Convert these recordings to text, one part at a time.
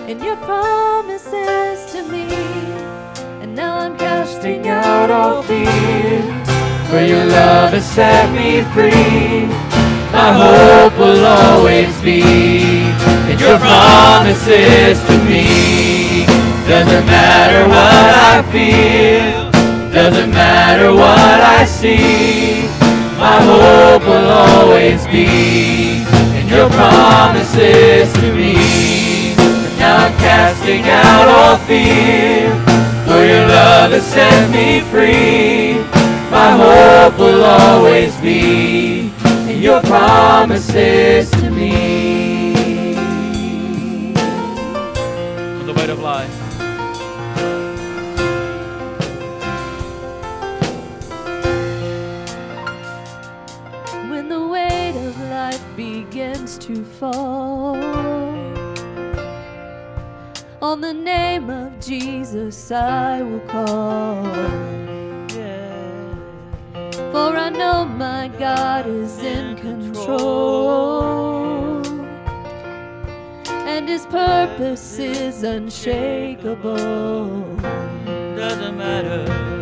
in your promises to me. And now I'm casting out all fear, for your love has set me free. My hope will always be in your promises to me. Doesn't matter what I feel, doesn't matter what I see. My hope will always be in your promises to me. And now I'm casting out all fear, for your love has set me free. My hope will always be in your promises to me. The weight of life. When the weight of life begins to fall, on the name of Jesus I will call. For I know my God is in control, and his purpose is unshakable. Doesn't matter.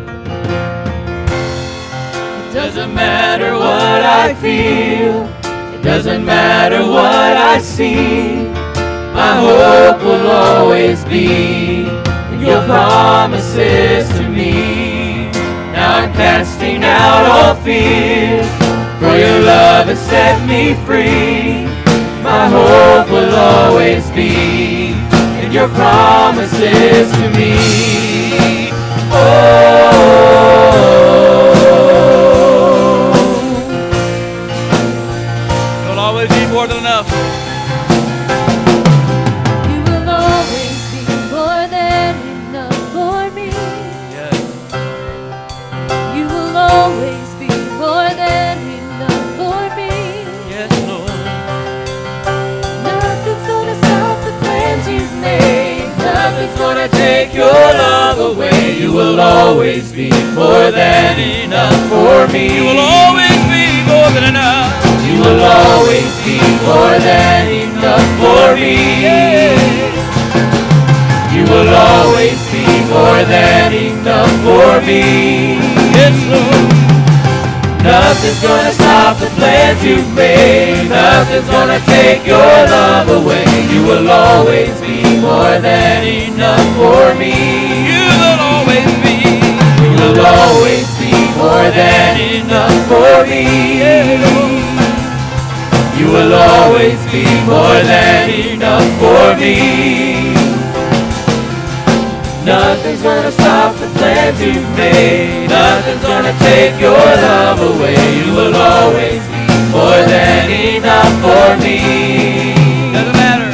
It doesn't matter what I feel, it doesn't matter what I see. My hope will always be in your promises to me. Now I'm casting out all fear, for your love has set me free. My hope will always be in your promises to me. You'll always be more than enough. You will always be more than enough for me. Yes. You will always be more than enough for me. Yes, Lord. Nothing's gonna stop the plans you've made. Nothing's gonna take your love away. You will always be more than enough for me. You will always be more than enough. You will always be more than enough for me. You will always be more than enough for me. Yes, Lord. Nothing's gonna stop the plans you've made. Nothing's gonna take your love away. You will always be more than enough for me. You will always be. You will always be more than enough for me. You will always be more than enough for me. Nothing's gonna stop the plans you've made. Nothing's gonna take your love away. You will always be more than enough for me. Doesn't matter.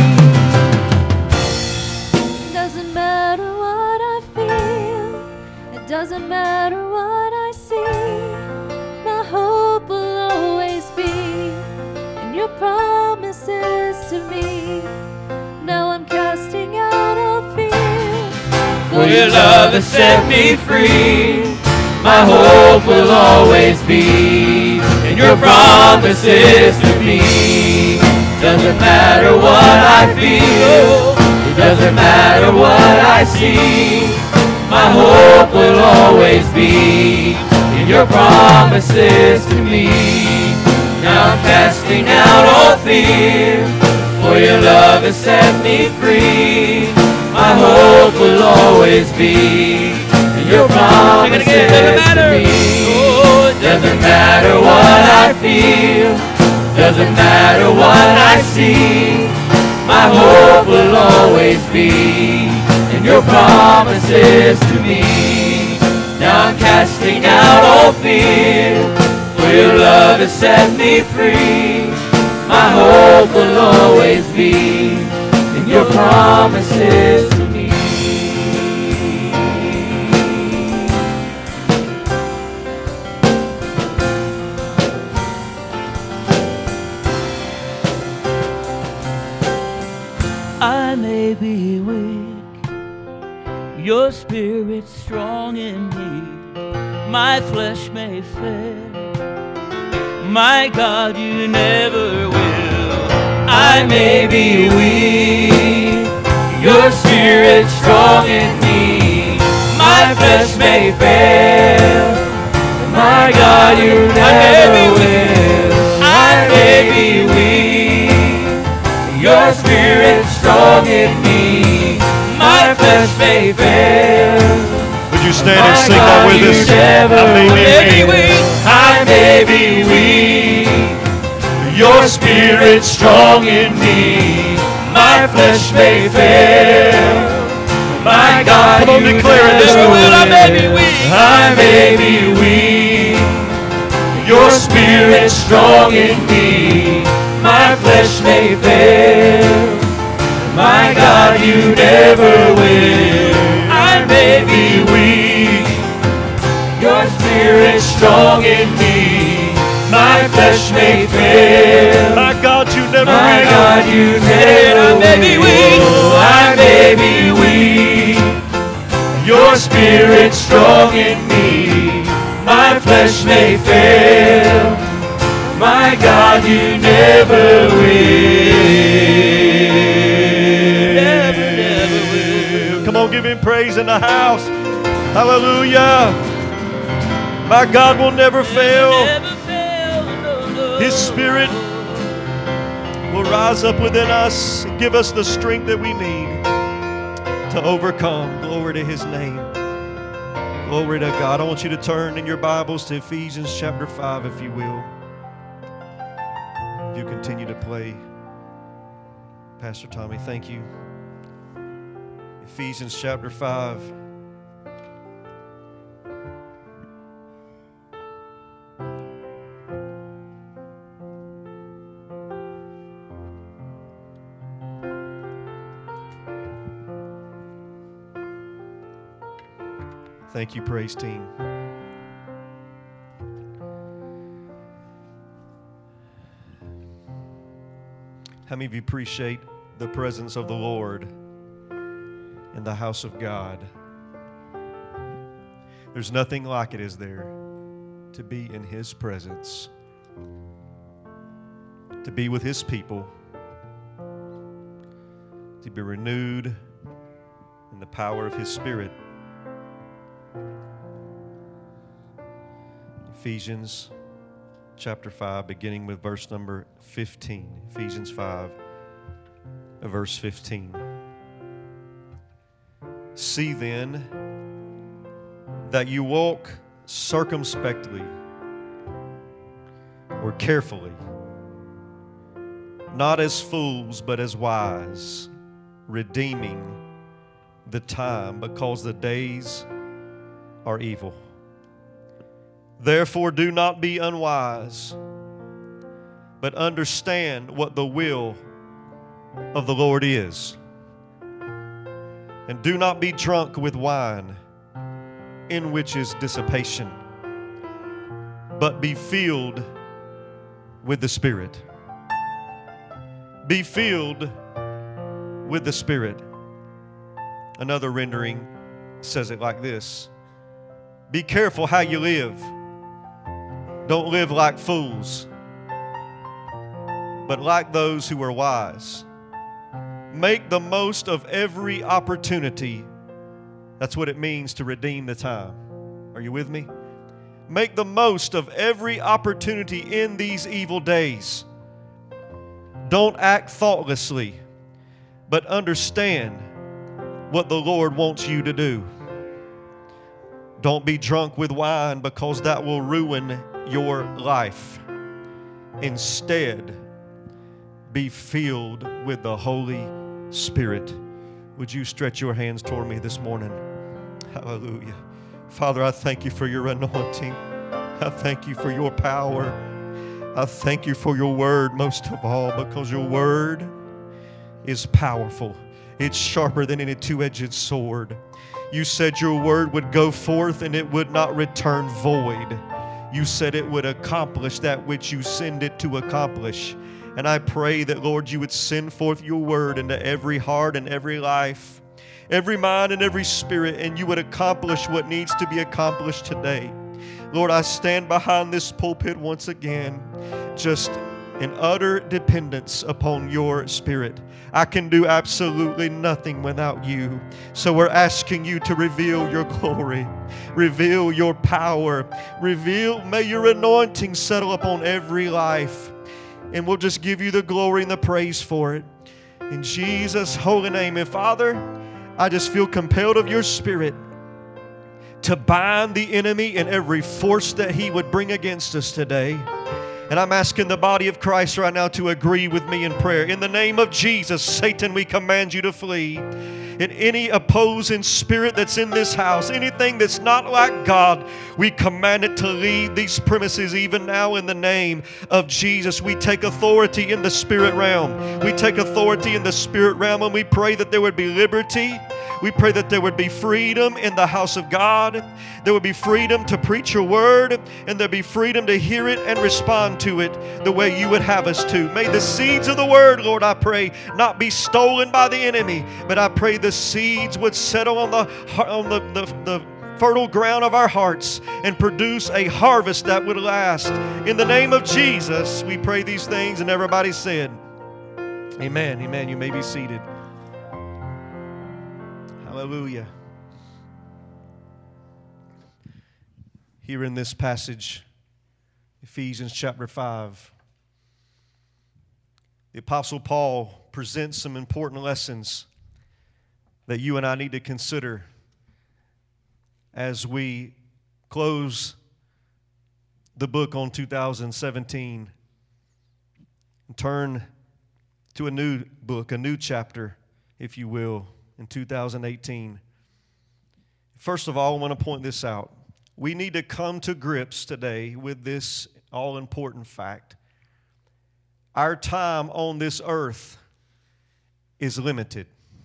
Doesn't matter what I feel, it doesn't matter what I see. My hope will always be in your promises to me. Now I'm casting out all fear, for your love has set me free. My hope will always be in your promises to me. Doesn't matter what I feel, it doesn't matter what I see. My hope will always be in your promises to me. Now I'm casting out all fear, for your love has set me free. My hope will always be in your promises to me. Doesn't matter what I feel, doesn't matter what I see. My hope will always be in your promises to me. Now I'm casting out all fear, for your love has set me free. My hope will always be in your promises to me. I may be weak, your spirit's strong in me. My flesh may fail, my God, you never will. I may be weak, Your Spirit strong in me. My flesh may fail. My God, you never will. I may be weak. Your Spirit strong in me. My flesh may fail. Would you stand and sing that with us? I may be weak. Your Spirit strong in me. My flesh may fail. My God, come on, declare it this morning. I may be weak. I may be weak. Your Spirit strong in me. My flesh may fail. My God, you never will. I may be weak. Your Spirit strong in me. My flesh may fail. My God, you never will. My God, you never will. I may be weak. I may be weak. Your Spirit strong in me. My flesh may fail. My God, you never will. Never will. Come on, give him praise in the house. Hallelujah. My God will never fail. His Spirit will rise up within us and give us the strength that we need to overcome. Glory to his name. Glory to God. I want you to turn in your Bibles to Ephesians chapter 5, if you will. If you continue to play. Pastor Tommy, thank you. Ephesians chapter 5. Thank you, praise team. How many of you appreciate the presence of the Lord in the house of God? There's nothing like it, is there, to be in his presence, to be with his people, to be renewed in the power of his Spirit. Ephesians chapter 5, beginning with verse number 15. Ephesians 5, verse 15. See then that you walk circumspectly or carefully, not as fools but as wise, redeeming the time, because the days are evil. Therefore, do not be unwise, but understand what the will of the Lord is. And do not be drunk with wine, in which is dissipation, but be filled with the Spirit. Be filled with the Spirit. Another rendering says it like this: be careful how you live. Don't live like fools, but like those who are wise. Make the most of every opportunity. That's what it means to redeem the time. Are you with me? Make the most of every opportunity in these evil days. Don't act thoughtlessly, but understand what the Lord wants you to do. Don't be drunk with wine, because that will ruin your life. Instead, be filled with the Holy Spirit. Would you stretch your hands toward me this morning? Hallelujah. Father, I thank you for your anointing. I thank you for your power. I thank you for your word most of all, because your word is powerful. It's sharper than any two-edged sword. You said your word would go forth and it would not return void. You said it would accomplish that which you send it to accomplish. And I pray that, Lord, you would send forth your word into every heart and every life, every mind and every spirit, and you would accomplish what needs to be accomplished today. Lord, I stand behind this pulpit once again, just in utter dependence upon your Spirit. I can do absolutely nothing without you. So we're asking you to reveal your glory, reveal your power, may your anointing settle upon every life. And we'll just give you the glory and the praise for it. In Jesus' holy name. And Father, I just feel compelled of your Spirit to bind the enemy and every force that he would bring against us today. And I'm asking the body of Christ right now to agree with me in prayer. In the name of Jesus, Satan, we command you to flee. And any opposing spirit that's in this house, anything that's not like God, we command it to leave these premises even now in the name of Jesus. We take authority in the spirit realm. We take authority in the spirit realm, and we pray that there would be liberty. We pray that there would be freedom in the house of God. There would be freedom to preach your word, and there'd be freedom to hear it and respond to it the way you would have us to. May the seeds of the word, Lord, I pray, not be stolen by the enemy, but I pray the seeds would settle on the fertile ground of our hearts and produce a harvest that would last. In the name of Jesus, we pray these things, and everybody said, amen. Amen. You may be seated. Hallelujah. Here in this passage, Ephesians chapter 5, the Apostle Paul presents some important lessons that you and I need to consider as we close the book on 2017 and turn to a new book, a new chapter, if you will, in 2018. First of all, I want to point this out. We need to come to grips today with this all-important fact. Our time on this earth is limited.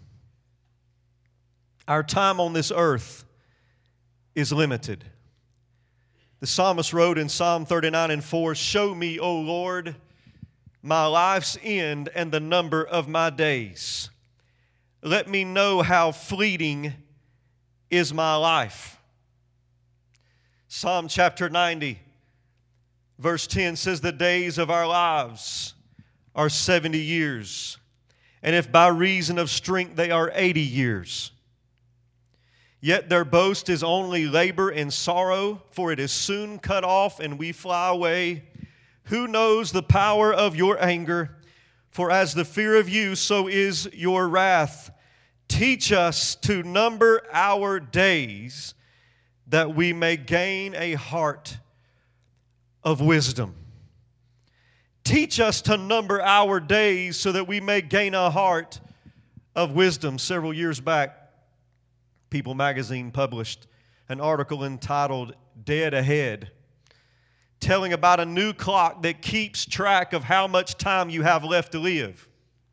Our time on this earth is limited. The psalmist wrote in Psalm 39:4, "Show me, O Lord, my life's end and the number of my days. Let me know how fleeting is my life." Psalm chapter 90, verse 10 says, "The days of our lives are 70 years, and if by reason of strength they are 80 years. Yet their boast is only labor and sorrow, for it is soon cut off and we fly away. Who knows the power of your anger? For as the fear of you, so is your wrath. Teach us to number our days, that we may gain a heart of wisdom." Teach us to number our days so that we may gain a heart of wisdom. Several years back, People magazine published an article entitled "Dead Ahead," telling about a new clock that keeps track of how much time you have left to live.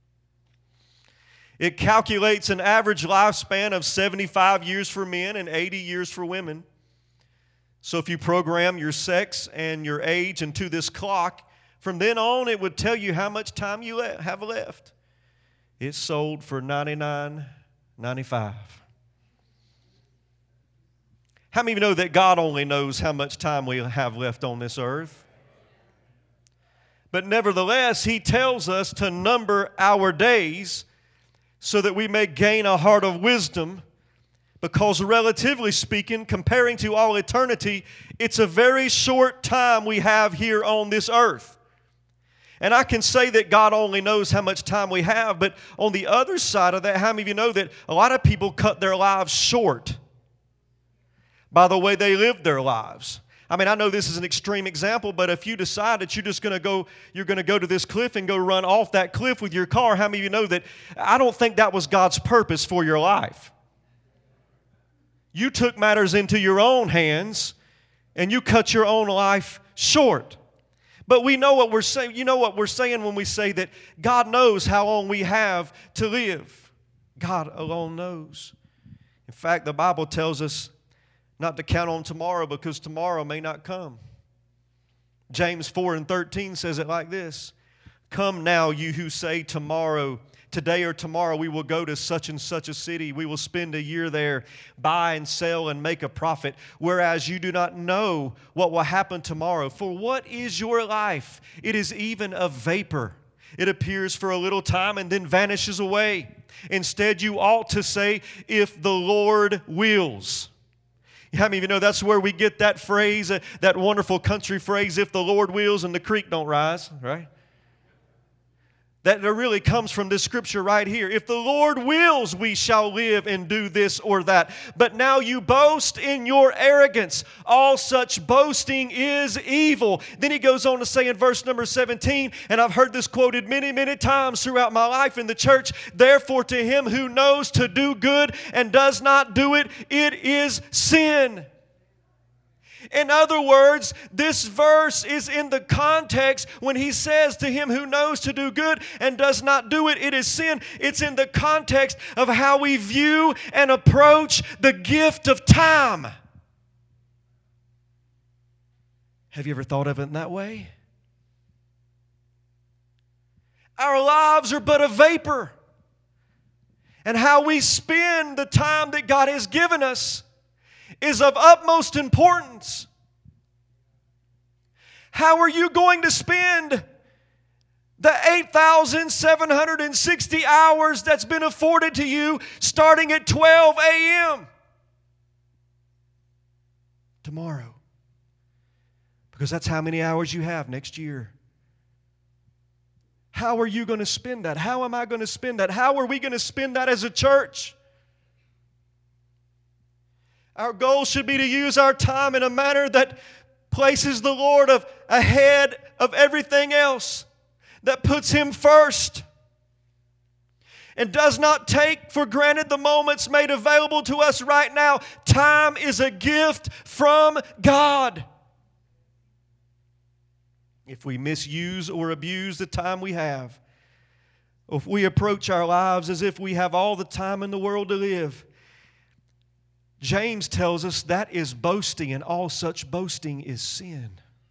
It calculates an average lifespan of 75 years for men and 80 years for women. So if you program your sex and your age into this clock, from then on it would tell you how much time you have left. It's sold for $99.95. How many of you know that God only knows how much time we have left on this earth? But nevertheless, He tells us to number our days so that we may gain a heart of wisdom, because relatively speaking, comparing to all eternity, it's a very short time we have here on this earth. And I can say that God only knows how much time we have, but on the other side of that, how many of you know that a lot of people cut their lives short by the way they live their lives? I mean, I know this is an extreme example, but if you decide that you're going to go to this cliff and go run off that cliff with your car, how many of you know that I don't think that was God's purpose for your life? You took matters into your own hands and you cut your own life short. But we know what we're saying. You know what we're saying when we say that God knows how long we have to live. God alone knows. In fact, the Bible tells us not to count on tomorrow, because tomorrow may not come. James 4:13 says it like this: Come now, you who say today or tomorrow we will go to such and such a city. We will spend a year there, buy and sell and make a profit, whereas you do not know what will happen tomorrow. For what is your life? It is even a vapor. It appears for a little time and then vanishes away. Instead, you ought to say, if the Lord wills. How many of you know that's where we get that phrase, that wonderful country phrase, if the Lord wills and the creek don't rise, right? That really comes from this scripture right here. If the Lord wills, we shall live and do this or that. But now you boast in your arrogance. All such boasting is evil. Then he goes on to say in verse number 17, and I've heard this quoted many, many times throughout my life in the church, therefore to him who knows to do good and does not do it, it is sin. In other words, this verse is in the context when he says to him who knows to do good and does not do it, it is sin. It's in the context of how we view and approach the gift of time. Have you ever thought of it in that way? Our lives are but a vapor. And how we spend the time that God has given us is of utmost importance. How are you going to spend the 8,760 hours that's been afforded to you starting at 12 a.m. tomorrow? Because that's how many hours you have next year. How are you going to spend that? How am I going to spend that? How are we going to spend that as a church? Our goal should be to use our time in a manner that places the Lord ahead of everything else, that puts Him first, and does not take for granted the moments made available to us right now. Time is a gift from God. If we misuse or abuse the time we have, or if we approach our lives as if we have all the time in the world to live, James tells us that is boasting, and all such boasting is sin.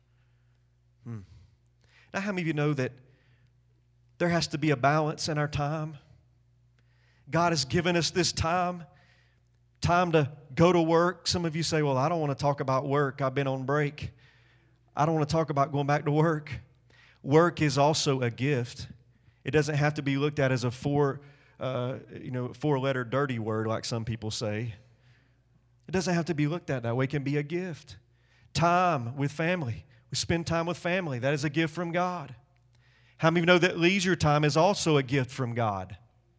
Now, how many of you know that there has to be a balance in our time? God has given us this time to go to work. Some of you say, well, I don't want to talk about work. I've been on break. I don't want to talk about going back to work. Work is also a gift. It doesn't have to be looked at as a four-letter dirty word like some people say. It doesn't have to be looked at that way. It can be a gift. Time with family. We spend time with family. That is a gift from God. How many of you know that leisure time is also a gift from God?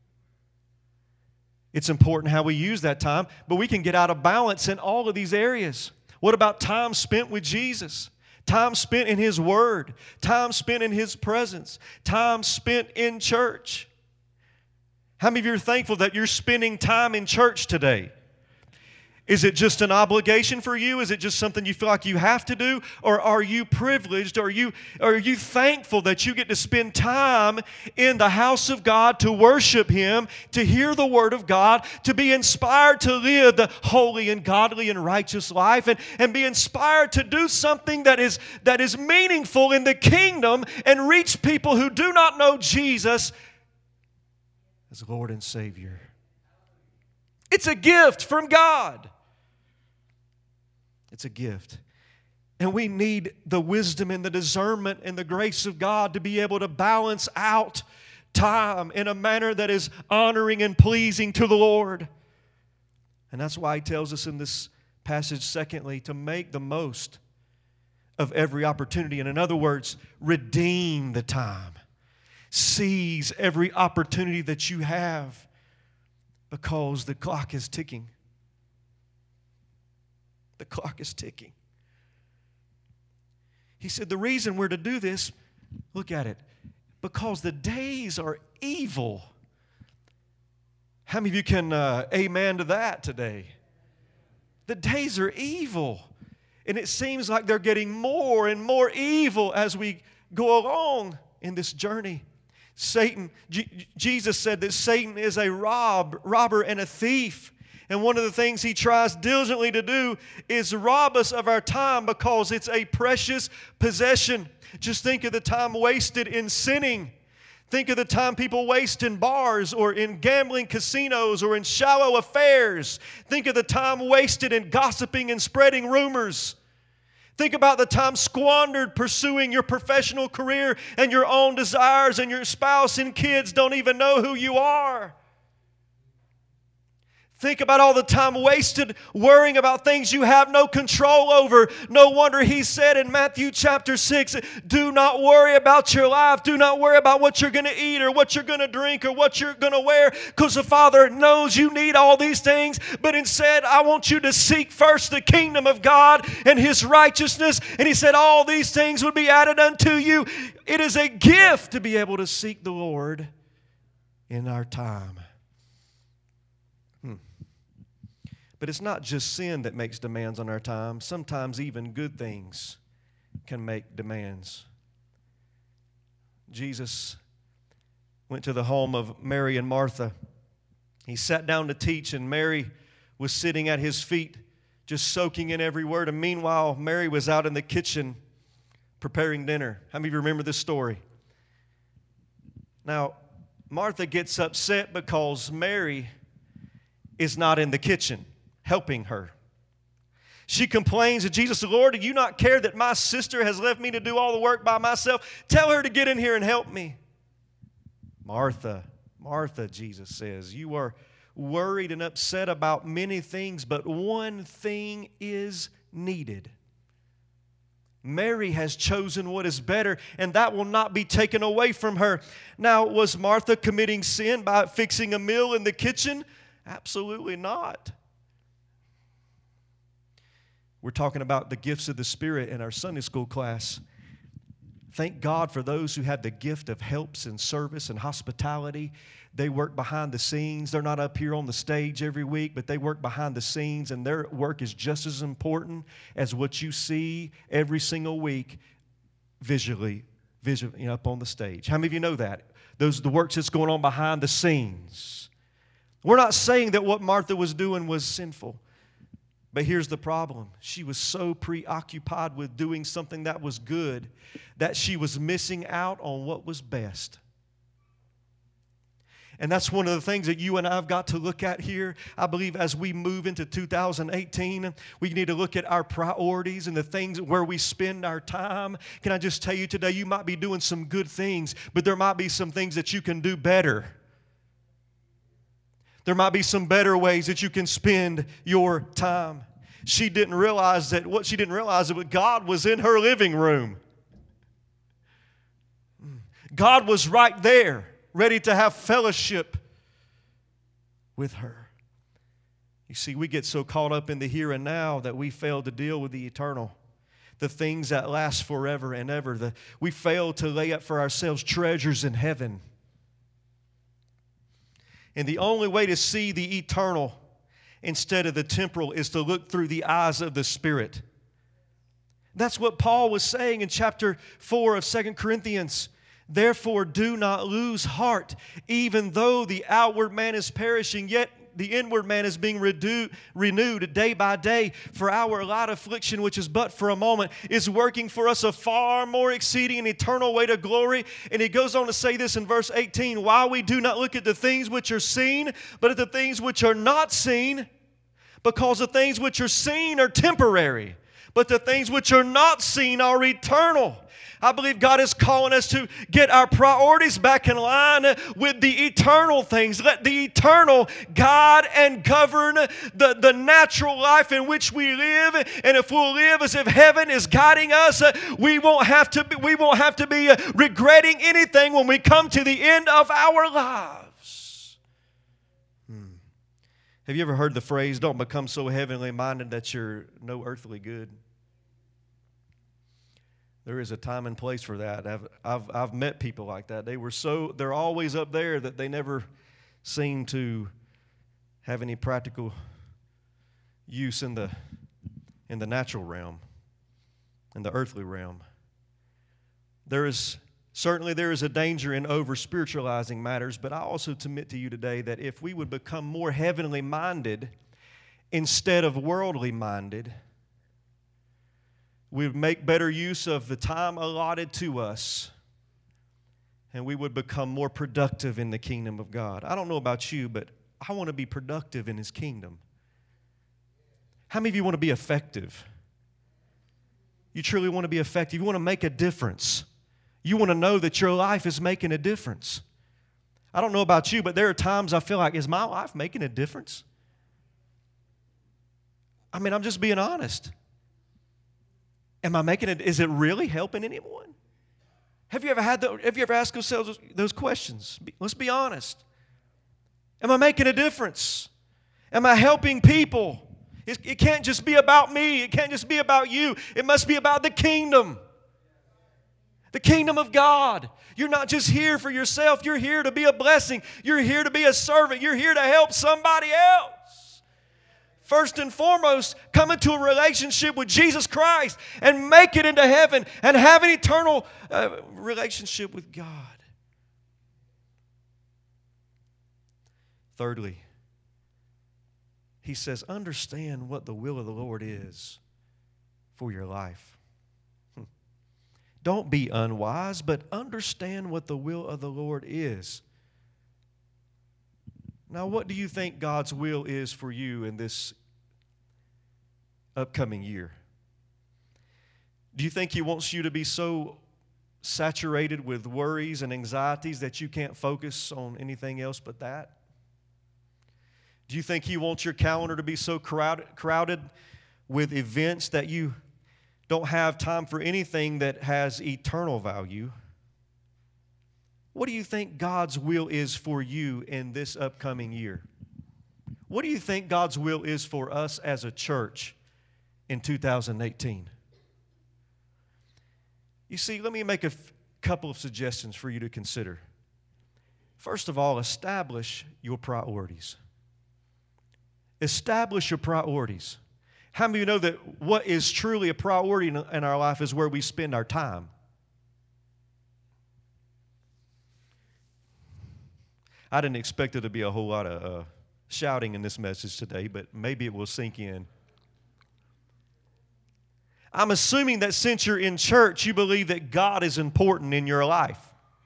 It's important how we use that time, but we can get out of balance in all of these areas. What about time spent with Jesus? Time spent in His Word. Time spent in His presence. Time spent in church. How many of you are thankful that you're spending time in church today? Is it just an obligation for you? Is it just something you feel like you have to do? Or are you privileged? Are you thankful that you get to spend time in the house of God to worship Him, to hear the Word of God, to be inspired to live the holy and godly and righteous life, and be inspired to do something that is meaningful in the kingdom and reach people who do not know Jesus as Lord and Savior? It's a gift from God. It's a gift. And we need the wisdom and the discernment and the grace of God to be able to balance out time in a manner that is honoring and pleasing to the Lord. And that's why He tells us in this passage, secondly, to make the most of every opportunity. And in other words, redeem the time. Seize every opportunity that you have, because the clock is ticking. The clock is ticking. He said the reason we're to do this, look at it, because the days are evil. How many of you can amen to that today? The days are evil. And it seems like they're getting more and more evil as we go along in this journey. Jesus said that Satan is a robber and a thief. And one of the things he tries diligently to do is rob us of our time because it's a precious possession. Just think of the time wasted in sinning. Think of the time people waste in bars or in gambling casinos or in shallow affairs. Think of the time wasted in gossiping and spreading rumors. Think about the time squandered pursuing your professional career and your own desires, and your spouse and kids don't even know who you are. Think about all the time wasted worrying about things you have no control over. No wonder he said in Matthew chapter 6, do not worry about your life. Do not worry about what you're going to eat or what you're going to drink or what you're going to wear, because the Father knows you need all these things. But instead, I want you to seek first the kingdom of God and His righteousness. And He said all these things would be added unto you. It is a gift to be able to seek the Lord in our time. But it's not just sin that makes demands on our time. Sometimes even good things can make demands. Jesus went to the home of Mary and Martha. He sat down to teach, and Mary was sitting at His feet, just soaking in every word. And meanwhile, Mary was out in the kitchen preparing dinner. How many of you remember this story? Now, Martha gets upset because Mary is not in the kitchen helping her. She complains to Jesus, Lord, do you not care that my sister has left me to do all the work by myself? Tell her to get in here and help me. Martha, Martha, Jesus says, you are worried and upset about many things, but one thing is needed. Mary has chosen what is better, and that will not be taken away from her. Now, was Martha committing sin by fixing a meal in the kitchen? Absolutely not. We're talking about the gifts of the Spirit in our Sunday school class. Thank God for those who have the gift of helps and service and hospitality. They work behind the scenes. They're not up here on the stage every week, but they work behind the scenes, and their work is just as important as what you see every single week visually up on the stage. How many of you know that? Those are the work that's going on behind the scenes. We're not saying that what Martha was doing was sinful. But here's the problem. She was so preoccupied with doing something that was good that she was missing out on what was best. And that's one of the things that you and I have got to look at here. I believe as we move into 2018, we need to look at our priorities and the things where we spend our time. Can I just tell you today, you might be doing some good things, but there might be some things that you can do better. There might be some better ways that you can spend your time. She didn't realize that God was in her living room. God was right there, ready to have fellowship with her. You see, we get so caught up in the here and now that we fail to deal with the eternal, the things that last forever and ever. We fail to lay up for ourselves treasures in heaven. And the only way to see the eternal instead of the temporal is to look through the eyes of the Spirit. That's what Paul was saying in chapter 4 of 2 Corinthians. Therefore, do not lose heart, even though the outward man is perishing, yet the inward man is being renewed day by day. For our light affliction, which is but for a moment, is working for us a far more exceeding and eternal weight of glory. And he goes on to say this in verse 18, while we do not look at the things which are seen, but at the things which are not seen, because the things which are seen are temporary, but the things which are not seen are eternal. I believe God is calling us to get our priorities back in line with the eternal things. Let the eternal guide and govern the natural life in which we live. And if we'll live as if heaven is guiding us, we won't have to be regretting anything when we come to the end of our lives. Have you ever heard the phrase, don't become so heavenly minded that you're no earthly good? There is a time and place for that. I've met people like that. They're always up there that they never seem to have any practical use in the natural realm, in the earthly realm. There is a danger in over-spiritualizing matters, but I also submit to you today that if we would become more heavenly minded instead of worldly minded, we would make better use of the time allotted to us, and we would become more productive in the kingdom of God. I don't know about you, but I want to be productive in His kingdom. How many of you want to be effective? You truly want to be effective. You want to make a difference. You want to know that your life is making a difference. I don't know about you, but there are times I feel like, is my life making a difference? I mean, I'm just being honest. Am I making it? Is it really helping anyone? Have you ever asked yourselves those questions? Let's be honest. Am I making a difference? Am I helping people? It can't just be about me. It can't just be about you. It must be about the kingdom. The kingdom of God. You're not just here for yourself. You're here to be a blessing. You're here to be a servant. You're here to help somebody else. First and foremost, come into a relationship with Jesus Christ and make it into heaven and have an eternal relationship with God. Thirdly, he says, understand what the will of the Lord is for your life. Don't be unwise, but understand what the will of the Lord is. Now, what do you think God's will is for you in this upcoming year? Do you think He wants you to be so saturated with worries and anxieties that you can't focus on anything else but that? Do you think He wants your calendar to be so crowded with events that you don't have time for anything that has eternal value? What do you think God's will is for you in this upcoming year? What do you think God's will is for us as a church in 2018? You see, let me make a couple of suggestions for you to consider. First of all, establish your priorities. Establish your priorities. How many of you know that what is truly a priority in our life is where we spend our time? I didn't expect there to be a whole lot of shouting in this message today, but maybe it will sink in. I'm assuming that since you're in church, you believe that God is important in your life.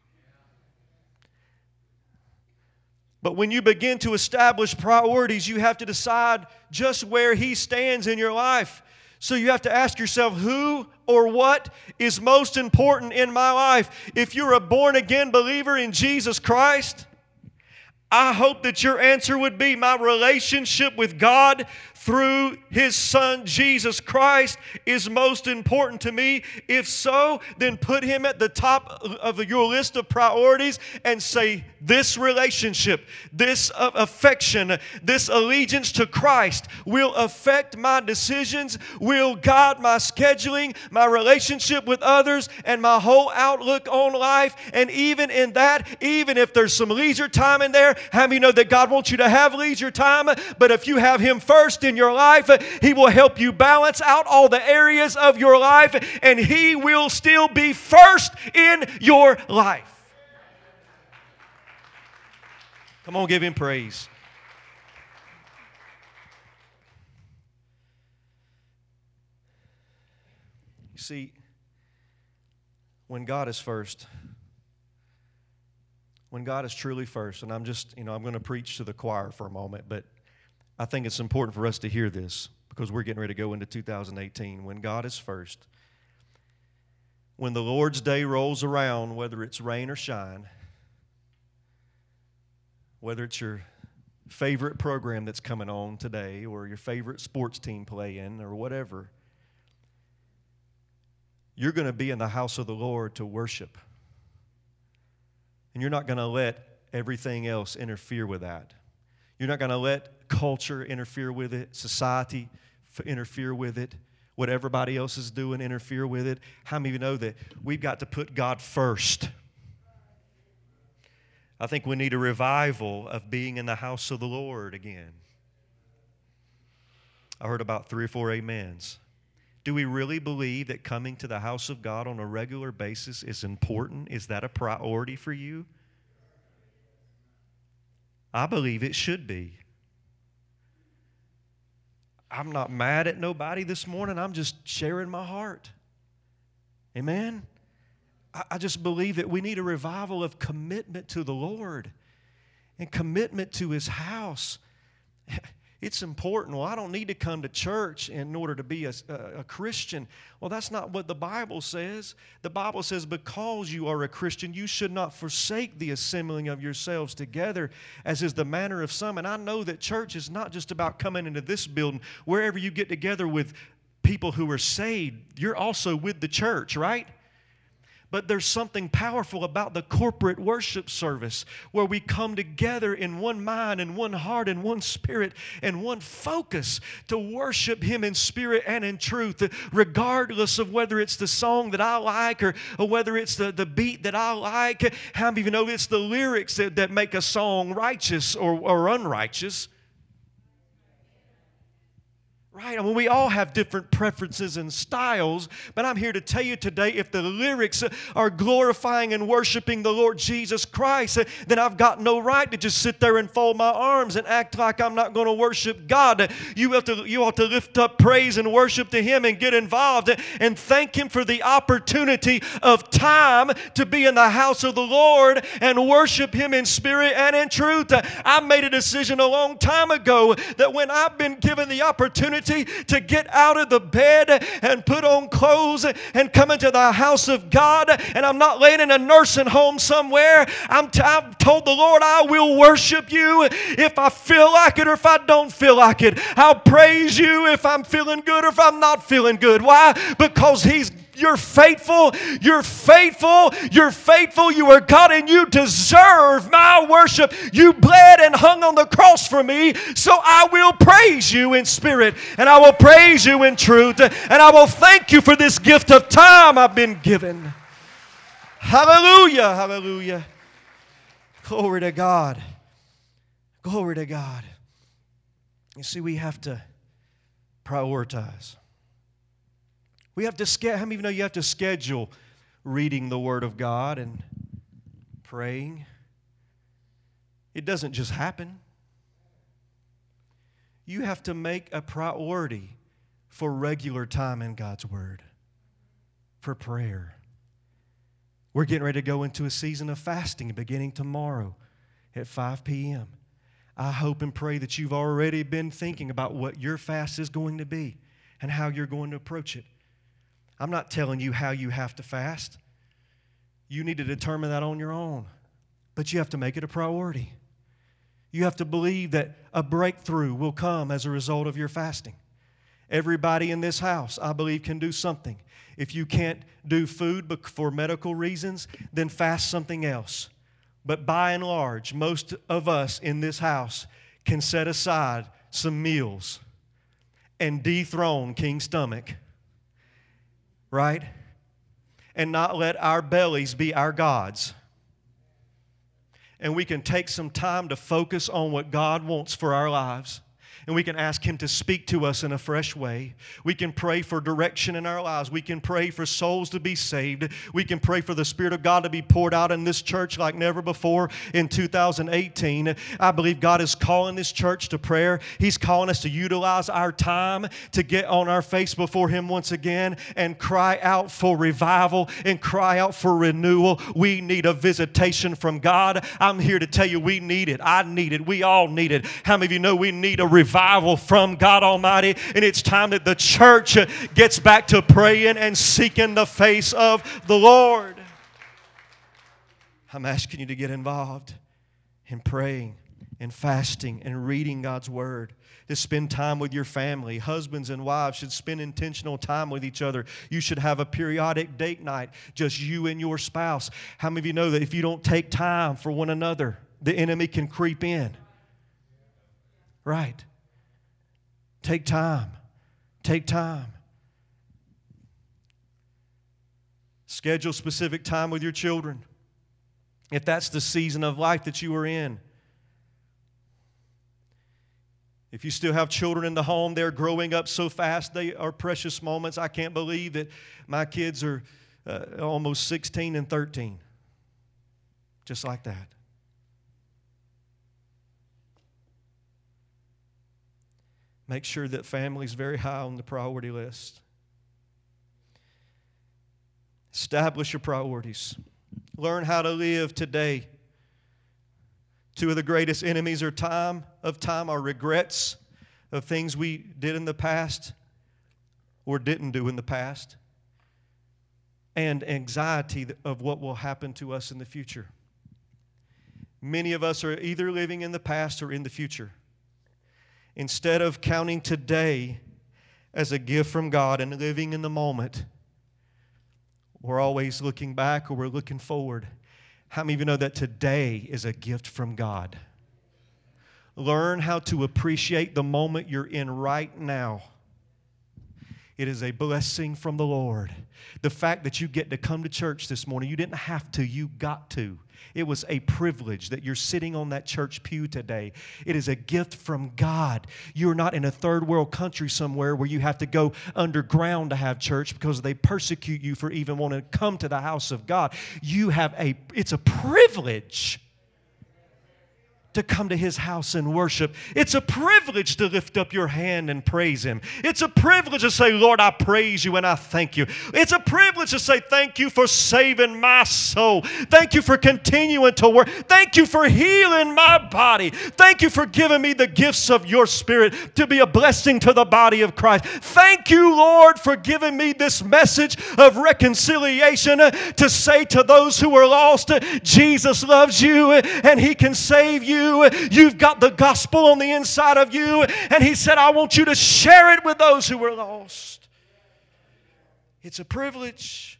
But when you begin to establish priorities, you have to decide just where He stands in your life. So you have to ask yourself, who or what is most important in my life? If you're a born-again believer in Jesus Christ, I hope that your answer would be my relationship with God through His Son, Jesus Christ, is most important to me. If so, then put Him at the top of your list of priorities and say, this relationship, this affection, this allegiance to Christ will affect my decisions, will guide my scheduling, my relationship with others, and my whole outlook on life. And even in that, even if there's some leisure time in there, how many know that God wants you to have leisure time? But if you have Him first in your life, He will help you balance out all the areas of your life, and He will still be first in your life. Come on, give Him praise. You see, when God is first, when God is truly first, and I'm going to preach to the choir for a moment, but I think it's important for us to hear this because we're getting ready to go into 2018. When God is first, when the Lord's day rolls around, whether it's rain or shine, whether it's your favorite program that's coming on today or your favorite sports team playing or whatever, you're going to be in the house of the Lord to worship. And you're not going to let everything else interfere with that. You're not going to let culture interfere with it, society interfere with it, what everybody else is doing interfere with it. How many of you know that we've got to put God first? I think we need a revival of being in the house of the Lord again. I heard about 3 or 4 amens. Do we really believe that coming to the house of God on a regular basis is important? Is that a priority for you? I believe it should be. I'm not mad at nobody this morning. I'm just sharing my heart. Amen? I just believe that we need a revival of commitment to the Lord and commitment to His house. It's important. Well, I don't need to come to church in order to be a Christian. Well, that's not what the Bible says. The Bible says because you are a Christian, you should not forsake the assembling of yourselves together, as is the manner of some. And I know that church is not just about coming into this building. Wherever you get together with people who are saved, you're also with the church, right? But there's something powerful about the corporate worship service where we come together in one mind and one heart and one spirit and one focus to worship Him in spirit and in truth, regardless of whether it's the song that I like or whether it's the beat that I like. How many of you know it's the lyrics that make a song righteous or unrighteous? Right? I mean, we all have different preferences and styles, but I'm here to tell you today, if the lyrics are glorifying and worshiping the Lord Jesus Christ, then I've got no right to just sit there and fold my arms and act like I'm not going to worship God. You ought to lift up praise and worship to Him and get involved and thank Him for the opportunity of time to be in the house of the Lord and worship Him in spirit and in truth. I made a decision a long time ago that when I've been given the opportunity to get out of the bed and put on clothes and come into the house of God, and I'm not laying in a nursing home somewhere. I've told the Lord, I will worship You if I feel like it or if I don't feel like it. I'll praise You if I'm feeling good or if I'm not feeling good. Why? Because You're faithful. You're faithful. You're faithful. You are God and You deserve my worship. You bled and hung on the cross for me, so I will praise You in spirit and I will praise You in truth and I will thank You for this gift of time I've been given. Hallelujah. Hallelujah. Glory to God. Glory to God. You see, we have to prioritize. We have to how many of you know you have to schedule reading the Word of God and praying? It doesn't just happen. You have to make a priority for regular time in God's Word, for prayer. We're getting ready to go into a season of fasting beginning tomorrow at 5 p.m. I hope and pray that you've already been thinking about what your fast is going to be and how you're going to approach it. I'm not telling you how you have to fast. You need to determine that on your own. But you have to make it a priority. You have to believe that a breakthrough will come as a result of your fasting. Everybody in this house, I believe, can do something. If you can't do food for medical reasons, then fast something else. But by and large, most of us in this house can set aside some meals and dethrone King Stomach. Right? And not let our bellies be our gods. And we can take some time to focus on what God wants for our lives. And we can ask Him to speak to us in a fresh way. We can pray for direction in our lives. We can pray for souls to be saved. We can pray for the Spirit of God to be poured out in this church like never before in 2018. I believe God is calling this church to prayer. He's calling us to utilize our time to get on our face before Him once again and cry out for revival and cry out for renewal. We need a visitation from God. I'm here to tell you we need it. I need it. We all need it. How many of you know we need a revival from God Almighty? And it's time that the church gets back to praying and seeking the face of the Lord. I'm asking you to get involved in praying and fasting and reading God's Word. To spend time with your family. Husbands and wives should spend intentional time with each other. You should have a periodic date night, just you and your spouse. How many of you know that if you don't take time for one another, the enemy can creep in? Right. Take time. Take time. Schedule specific time with your children. If that's the season of life that you are in. If you still have children in the home, they're growing up so fast. They are precious moments. I can't believe that my kids are almost 16 and 13. Just like that. Make sure that family's very high on the priority list. Establish your priorities. Learn how to live today. Two of the greatest enemies of time are regrets of things we did in the past or didn't do in the past, and anxiety of what will happen to us in the future. Many of us are either living in the past or in the future. Instead of counting today as a gift from God and living in the moment, we're always looking back or we're looking forward. How many of you know that today is a gift from God? Learn how to appreciate the moment you're in right now. It is a blessing from the Lord. The fact that you get to come to church this morning, you didn't have to, you got to. It was a privilege that you're sitting on that church pew today. It is a gift from God. You're not in a third world country somewhere where you have to go underground to have church because they persecute you for even wanting to come to the house of God. It's a privilege to come to His house and worship. It's a privilege to lift up your hand and praise Him. It's a privilege to say, Lord, I praise you and I thank you. It's a privilege to say, thank you for saving my soul. Thank you for continuing to work. Thank you for healing my body. Thank you for giving me the gifts of your Spirit to be a blessing to the body of Christ. Thank you, Lord, for giving me this message of reconciliation to say to those who are lost, Jesus loves you and He can save you. You've got the gospel on the inside of you. And He said, I want you to share it with those who are lost. It's a privilege.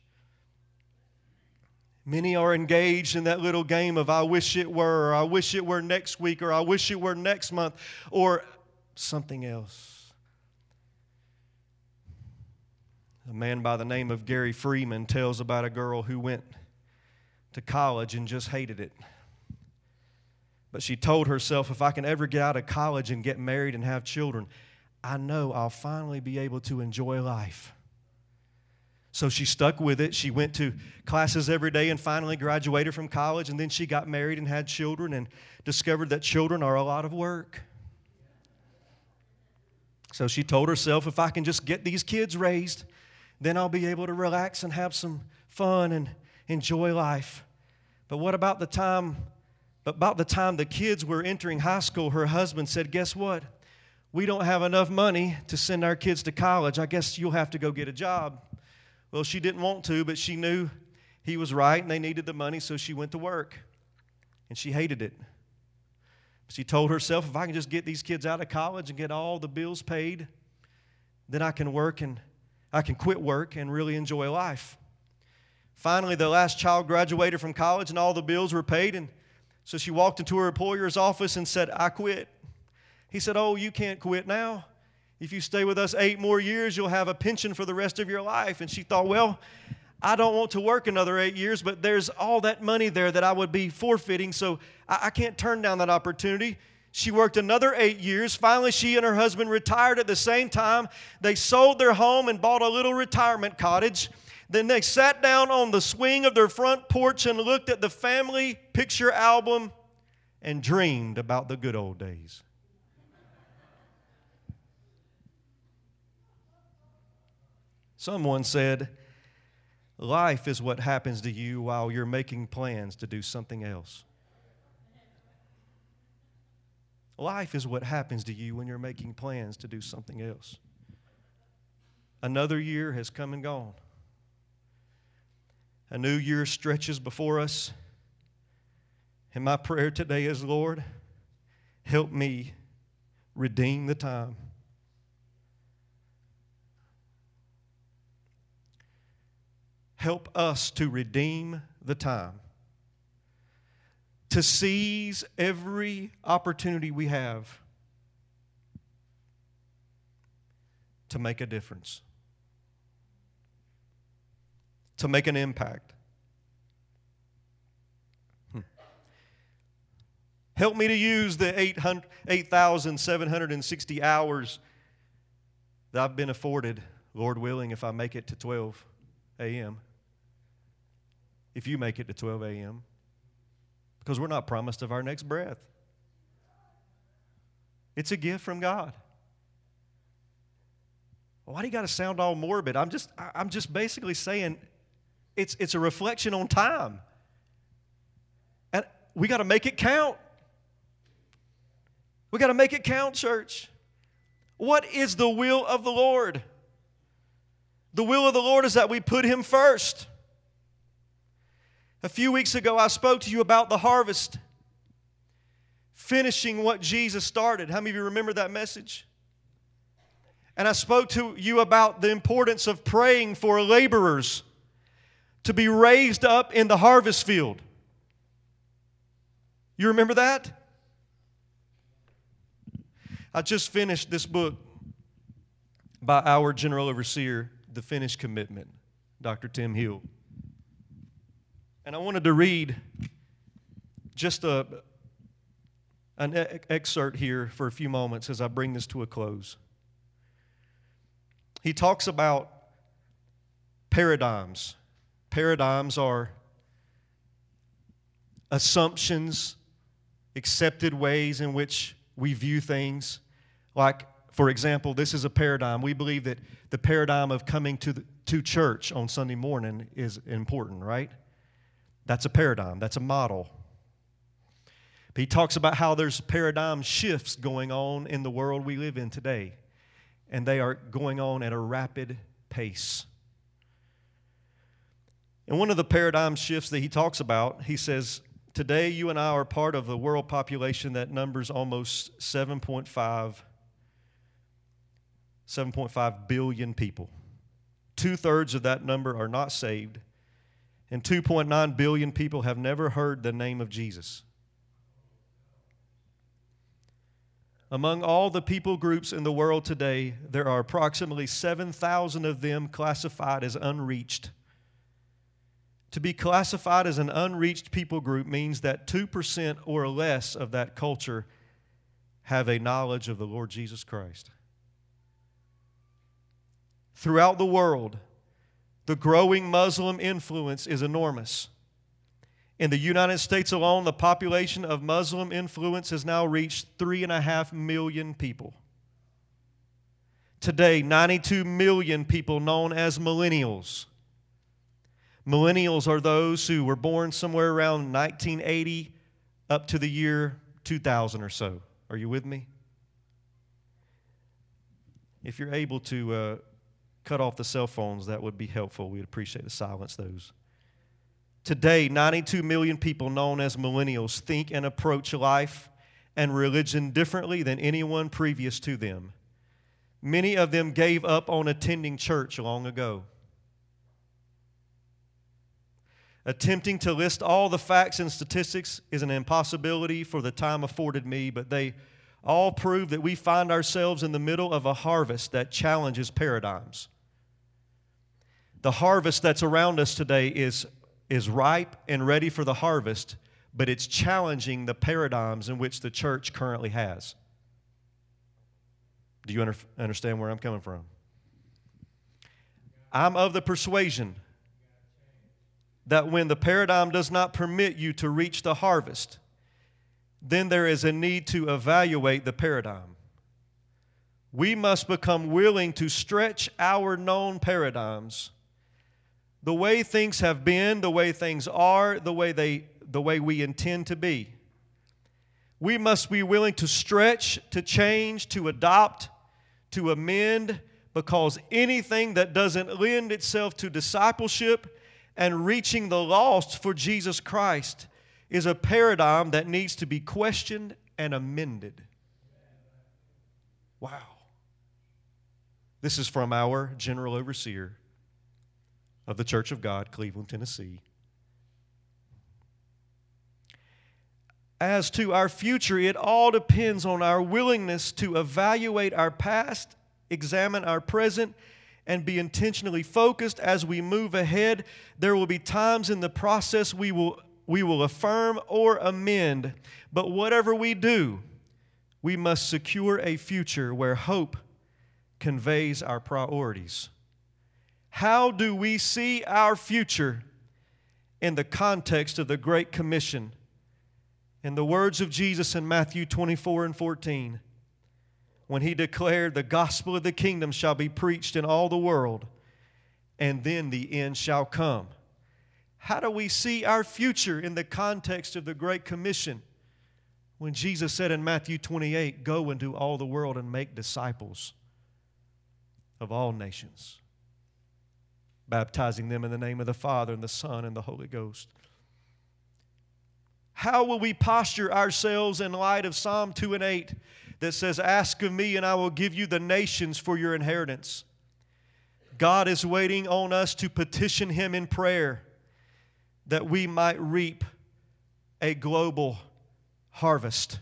Many are engaged in that little game of I wish it were, or I wish it were next week, or I wish it were next month, or something else. A man by the name of Gary Freeman tells about a girl who went to college and just hated it. But she told herself, if I can ever get out of college and get married and have children, I know I'll finally be able to enjoy life. So she stuck with it. She went to classes every day and finally graduated from college. And then she got married and had children and discovered that children are a lot of work. So she told herself, if I can just get these kids raised, then I'll be able to relax and have some fun and enjoy life. But about the time the kids were entering high school, her husband said, guess what? We don't have enough money to send our kids to college. I guess you'll have to go get a job. Well, she didn't want to, but she knew he was right and they needed the money, so she went to work. And she hated it. She told herself, if I can just get these kids out of college and get all the bills paid, then I can quit work and really enjoy life. Finally, the last child graduated from college and all the bills were paid, and so she walked into her employer's office and said, I quit. He said, oh, you can't quit now. If you stay with us 8 more years, you'll have a pension for the rest of your life. And she thought, well, I don't want to work another 8 years, but there's all that money there that I would be forfeiting, so I can't turn down that opportunity. She worked another 8 years. Finally, she and her husband retired at the same time. They sold their home and bought a little retirement cottage. Then they sat down on the swing of their front porch and looked at the family picture album and dreamed about the good old days. Someone said, life is what happens to you while you're making plans to do something else. Life is what happens to you when you're making plans to do something else. Another year has come and gone. A new year stretches before us. And my prayer today is, Lord, help me redeem the time. Help us to redeem the time. To seize every opportunity we have to make a difference. To make an impact. Help me to use the 8,760 hours that I've been afforded, Lord willing, if I make it to 12 a.m. If you make it to 12 a.m. Because we're not promised of our next breath. It's a gift from God. Why do you got to sound all morbid? I'm just basically saying it's a reflection on time. And we got to make it count. We got to make it count, church. What is the will of the Lord? The will of the Lord is that we put Him first. A few weeks ago, I spoke to you about the harvest, finishing what Jesus started. How many of you remember that message? And I spoke to you about the importance of praying for laborers to be raised up in the harvest field. You remember that? I just finished this book by our General Overseer, The Finished Commitment, Dr. Tim Hill. And I wanted to read just an excerpt here for a few moments as I bring this to a close. He talks about paradigms. Paradigms are assumptions, accepted ways in which we view things. Like, for example, this is a paradigm. We believe that the paradigm of coming to church on Sunday morning is important, right? That's a paradigm. That's a model. But he talks about how there's paradigm shifts going on in the world we live in today. And they are going on at a rapid pace. And one of the paradigm shifts that he talks about, he says, today you and I are part of the world population that numbers almost 7.5 billion people. 2/3 of that number are not saved. And 2.9 billion people have never heard the name of Jesus. Among all the people groups in the world today, there are approximately 7,000 of them classified as unreached. To be classified as an unreached people group means that 2% or less of that culture have a knowledge of the Lord Jesus Christ. Throughout the world, the growing Muslim influence is enormous. In the United States alone, the population of Muslim influence has now reached 3.5 million people. Today, 92 million people known as millennials. Millennials are those who were born somewhere around 1980 up to the year 2000 or so. Are you with me? If you're able to cut off the cell phones, that would be helpful. We'd appreciate to silence those. Today, 92 million people known as millennials think and approach life and religion differently than anyone previous to them. Many of them gave up on attending church long ago. Attempting to list all the facts and statistics is an impossibility for the time afforded me, but they all prove that we find ourselves in the middle of a harvest that challenges paradigms. The harvest that's around us today is ripe and ready for the harvest, but it's challenging the paradigms in which the church currently has. Do you understand where I'm coming from? I'm of the persuasion that when the paradigm does not permit you to reach the harvest, then there is a need to evaluate the paradigm. We must become willing to stretch our known paradigms. The way things have been, the way things are, the way we intend to be. We must be willing to stretch, to change, to adopt, to amend, because anything that doesn't lend itself to discipleship and reaching the lost for Jesus Christ is a paradigm that needs to be questioned and amended. Wow. This is from our General Overseer of the Church of God, Cleveland, Tennessee. As to our future, it all depends on our willingness to evaluate our past, examine our present, and be intentionally focused as we move ahead. There will be times in the process we will affirm or amend, but whatever we do, we must secure a future where hope conveys our priorities. How do we see our future in the context of the Great Commission? In the words of Jesus in Matthew 24:14, when He declared, the gospel of the kingdom shall be preached in all the world, and then the end shall come. How do we see our future in the context of the Great Commission? When Jesus said in Matthew 28, go into all the world and make disciples of all nations, baptizing them in the name of the Father and the Son and the Holy Ghost. How will we posture ourselves in light of Psalm 2 and 8 that says, ask of me and I will give you the nations for your inheritance? God is waiting on us to petition Him in prayer that we might reap a global harvest.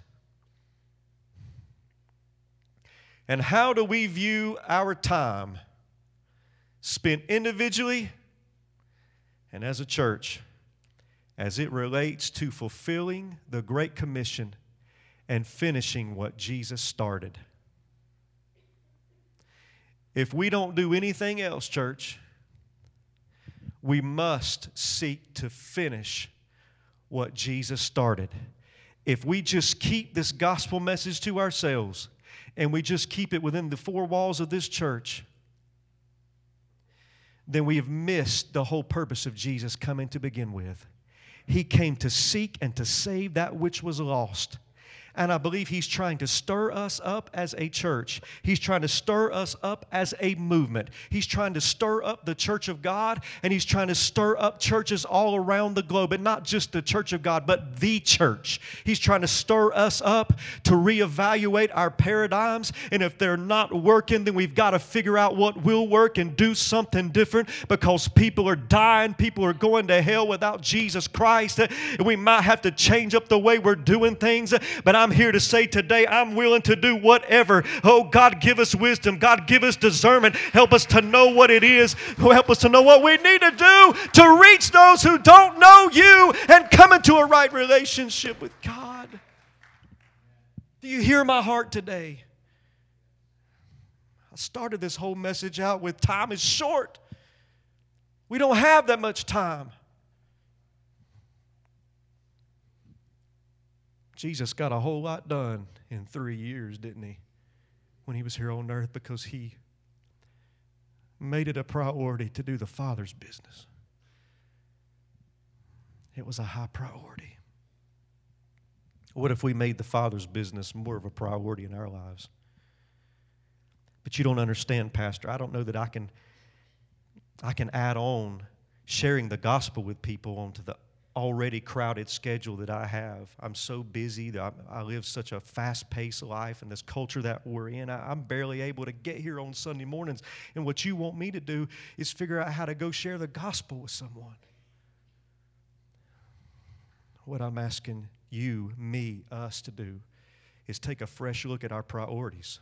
And how do we view our time spent individually and as a church as it relates to fulfilling the Great Commission and finishing what Jesus started? If we don't do anything else, church, we must seek to finish what Jesus started. If we just keep this gospel message to ourselves and we just keep it within the four walls of this church, then we have missed the whole purpose of Jesus coming to begin with. He came to seek and to save that which was lost. And I believe He's trying to stir us up as a church. He's trying to stir us up as a movement. He's trying to stir up the church of God, and He's trying to stir up churches all around the globe, and not just the church of God, but the church. He's trying to stir us up to reevaluate our paradigms, and if they're not working, then we've got to figure out what will work and do something different, because people are dying, people are going to hell without Jesus Christ, and we might have to change up the way we're doing things, but I'm here to say today, I'm willing to do whatever. Oh, God, give us wisdom. God, give us discernment. Help us to know what it is. Help us to know what we need to do to reach those who don't know You and come into a right relationship with God. Do you hear my heart today? I started this whole message out with time is short. We don't have that much time. Jesus got a whole lot done in 3 years, didn't He, when He was here on earth, because He made it a priority to do the Father's business. It was a high priority. What if we made the Father's business more of a priority in our lives? But you don't understand, Pastor. I don't know that I can add on sharing the gospel with people onto the already crowded schedule that I have. I'm so busy that I live such a fast-paced life in this culture that we're in. I'm barely able to get here on Sunday mornings. And what You want me to do is figure out how to go share the gospel with someone. What I'm asking you, me, us to do is take a fresh look at our priorities.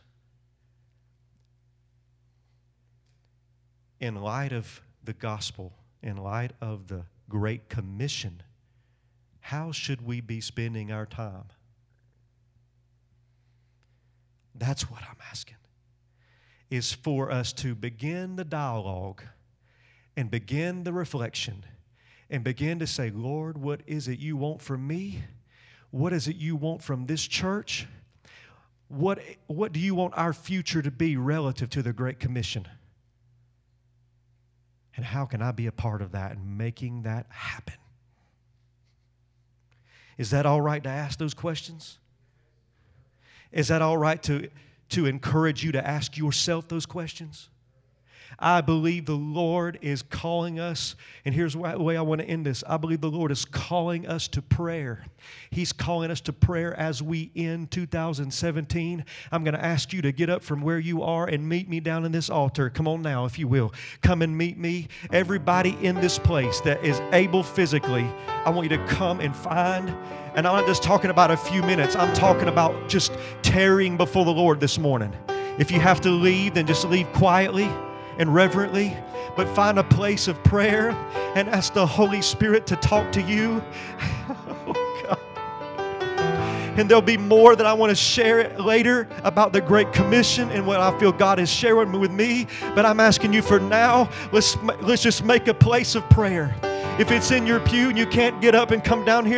In light of the gospel, in light of the Great Commission, how should we be spending our time? That's what I'm asking, is for us to begin the dialogue and begin the reflection and begin to say, Lord, what is it You want from me? What is it You want from this church? What do You want our future to be relative to the Great Commission? And how can I be a part of that and making that happen? Is that all right to ask those questions? Is that all right to encourage you to ask yourself those questions? I believe the Lord is calling us, and here's the way I want to end this. I believe the Lord is calling us to prayer. He's calling us to prayer as we end 2017. I'm going to ask you to get up from where you are and meet me down in this altar. Come on now, if you will. Come and meet me. Everybody in this place that is able physically, I want you to come and find. And I'm not just talking about a few minutes. I'm talking about just tarrying before the Lord this morning. If you have to leave, then just leave quietly and reverently, but find a place of prayer and ask the Holy Spirit to talk to you. Oh, God. And there'll be more that I want to share later about the Great Commission and what I feel God is sharing with me, but I'm asking you for now, let's just make a place of prayer. If it's in your pew and you can't get up and come down here,